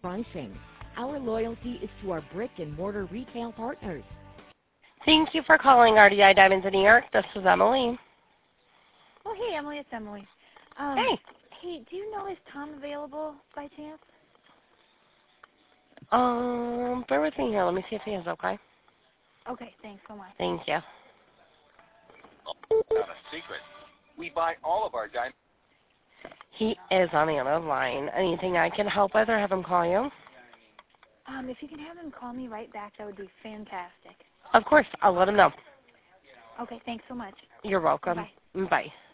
pricing. Our loyalty is to our brick and mortar retail partners. Thank you for calling RDI Diamonds in New York. This is Emily. Oh, hey, Emily, it's Emily. Hey. Hey, do you know, is Tom available by chance? Bear with me here. Let me see if he is, okay? Okay, thanks so much. Thank you. Not a secret. We buy all of our diamonds. He is on the other line. Anything I can help with or have him call you? If you can have him call me right back, that would be fantastic. Of course. I'll let him know. Okay, thanks so much. You're welcome. Bye. Bye.